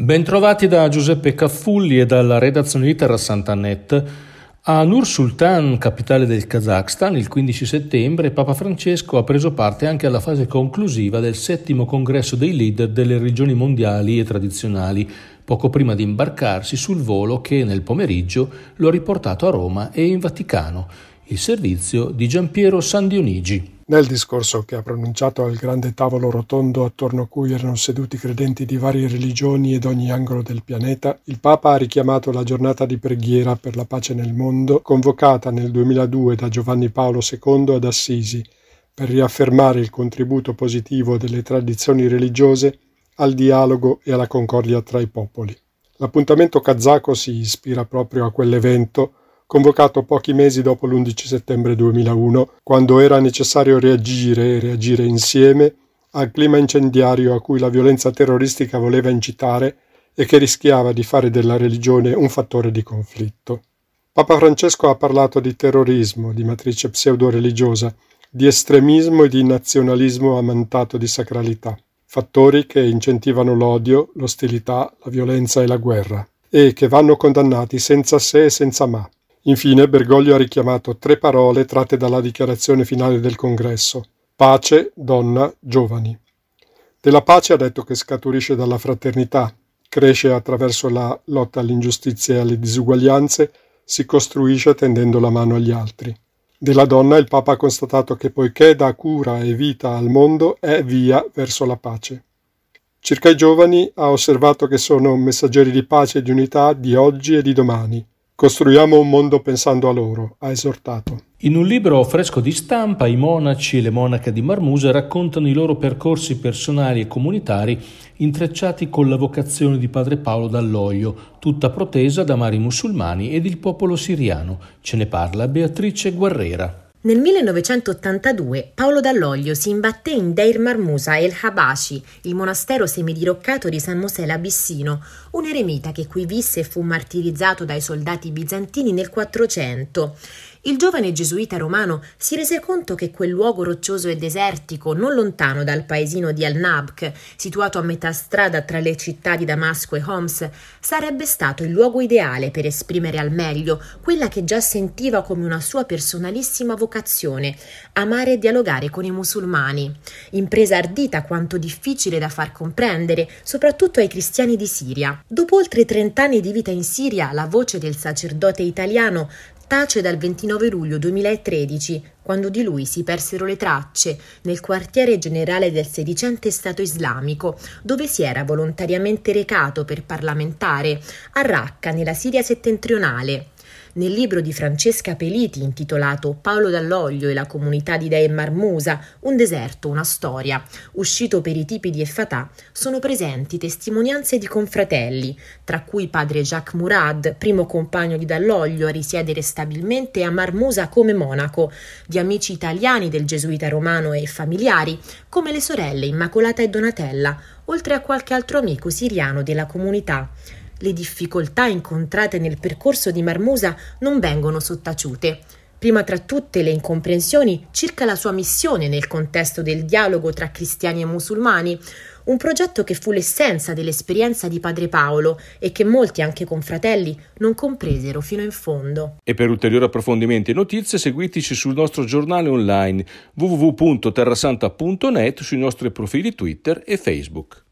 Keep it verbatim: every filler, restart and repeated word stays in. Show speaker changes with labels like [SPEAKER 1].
[SPEAKER 1] Bentrovati da Giuseppe Caffulli e dalla redazione di Terrasanta.net. A Nur Sultan, capitale del Kazakhstan, il quindici settembre Papa Francesco ha preso parte anche alla fase conclusiva del settimo congresso dei leader delle religioni mondiali e tradizionali, poco prima di imbarcarsi sul volo che nel pomeriggio lo ha riportato a Roma e in Vaticano, il servizio di Giampiero San Dionigi.
[SPEAKER 2] Nel discorso che ha pronunciato al grande tavolo rotondo attorno a cui erano seduti credenti di varie religioni ed ogni angolo del pianeta, il Papa ha richiamato la giornata di preghiera per la pace nel mondo, convocata nel duemiladue da Giovanni Paolo secondo ad Assisi, per riaffermare il contributo positivo delle tradizioni religiose al dialogo e alla concordia tra i popoli. L'appuntamento kazako si ispira proprio a quell'evento convocato pochi mesi dopo l'undici settembre duemilauno, quando era necessario reagire e reagire insieme al clima incendiario a cui la violenza terroristica voleva incitare e che rischiava di fare della religione un fattore di conflitto. Papa Francesco ha parlato di terrorismo, di matrice pseudo-religiosa, di estremismo e di nazionalismo ammantato di sacralità, fattori che incentivano l'odio, l'ostilità, la violenza e la guerra, e che vanno condannati senza se e senza ma. Infine, Bergoglio ha richiamato tre parole tratte dalla dichiarazione finale del congresso: pace, donna, giovani. Della pace ha detto che scaturisce dalla fraternità, cresce attraverso la lotta all'ingiustizia e alle disuguaglianze, si costruisce tendendo la mano agli altri. Della donna il Papa ha constatato che poiché dà cura e vita al mondo è via verso la pace. Circa i giovani ha osservato che sono messaggeri di pace e di unità di oggi e di domani. Costruiamo un mondo pensando a loro, ha esortato.
[SPEAKER 1] In un libro fresco di stampa, i monaci e le monache di Marmusa raccontano i loro percorsi personali e comunitari intrecciati con la vocazione di padre Paolo Dall'Oglio, tutta protesa da mari musulmani ed il popolo siriano. Ce ne parla Beatrice Guerrera.
[SPEAKER 3] Nel millenovecentottantadue Paolo Dall'Oglio si imbatté in Deir Marmusa El Habashi, il monastero semidiroccato di San Mosè l'Abissino, un eremita che qui visse e fu martirizzato dai soldati bizantini nel quattrocento. Il giovane gesuita romano si rese conto che quel luogo roccioso e desertico, non lontano dal paesino di Al-Nabk, situato a metà strada tra le città di Damasco e Homs, sarebbe stato il luogo ideale per esprimere al meglio quella che già sentiva come una sua personalissima vocazione: amare e dialogare con i musulmani. Impresa ardita quanto difficile da far comprendere, soprattutto ai cristiani di Siria. Dopo oltre trent'anni di vita in Siria, la voce del sacerdote italiano tace dal ventinove luglio duemilatredici, quando di lui si persero le tracce nel quartiere generale del sedicente Stato Islamico, dove si era volontariamente recato per parlamentare, a Raqqa, nella Siria settentrionale. Nel libro di Francesca Peliti, intitolato Paolo Dall'Oglio e la comunità di Deir Marmusa, un deserto, una storia, uscito per i tipi di Effatà, sono presenti testimonianze di confratelli, tra cui padre Jacques Murad, primo compagno di Dall'Oglio a risiedere stabilmente a Marmusa come monaco, di amici italiani del gesuita romano e familiari, come le sorelle Immacolata e Donatella, oltre a qualche altro amico siriano della comunità. Le difficoltà incontrate nel percorso di Marmusa non vengono sottaciute. Prima tra tutte le incomprensioni circa la sua missione nel contesto del dialogo tra cristiani e musulmani, un progetto che fu l'essenza dell'esperienza di padre Paolo e che molti, anche confratelli, non compresero fino in fondo.
[SPEAKER 1] E per ulteriori approfondimenti e notizie seguiteci sul nostro giornale online w w w punto terrasanta punto net, sui nostri profili Twitter e Facebook.